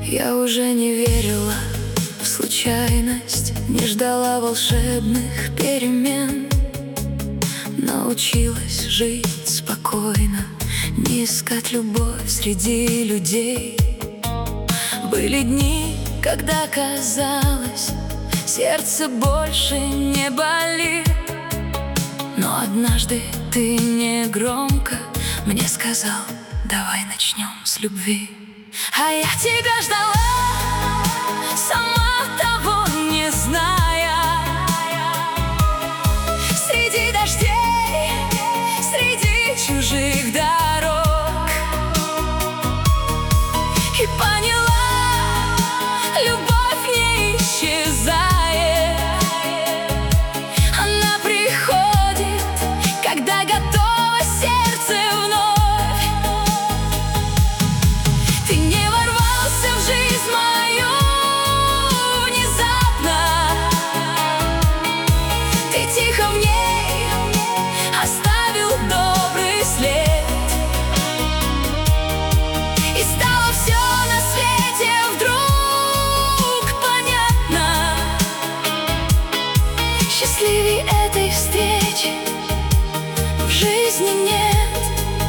Я уже не верила в случайность, не ждала волшебных перемен. Научилась жить спокойно, не искать любовь среди людей. Были дни, когда казалось, сердце больше не болит. Но однажды ты негромко мне сказал: давай начнем с любви. А я тебя ждала, сама того не зная, среди дождей, среди чужих дорог. И поняла, любовь не исчезает, она приходит, когда готово сердце вновь. Ты не ворвался в жизнь мою внезапно, ты тихо в ней оставил добрый след. И стало все на свете вдруг понятно. Счастливей этой встречи в жизни нет.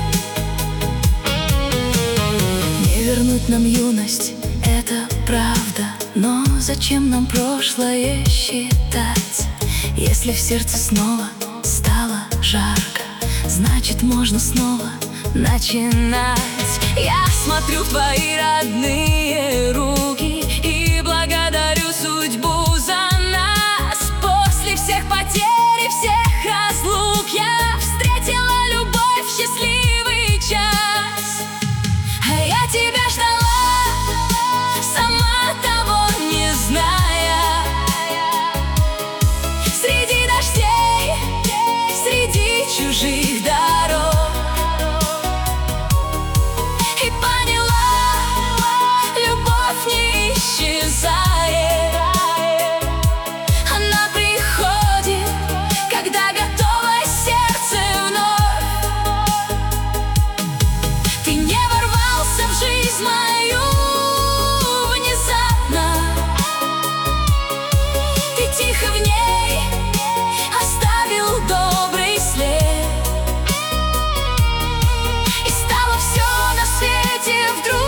Не вернуть нам юность, это правда. Но зачем нам прошлое считать? Если в сердце снова стало жарко, значит можно снова начинать. Я смотрю в твои родные руки и благодарю судьбу за нас. После всех потерь и всех разлук я встретила любовь в счастливый час. А я тебя ждала, сама того не зная, среди дождей, среди чужих дорог. И поняла, любовь не исчезает, она приходит, когда готово сердце вновь. Ты не ворвался в жизнь мою внезапно, ты тихо в ней оставил добрый след. И стало все на свете вдруг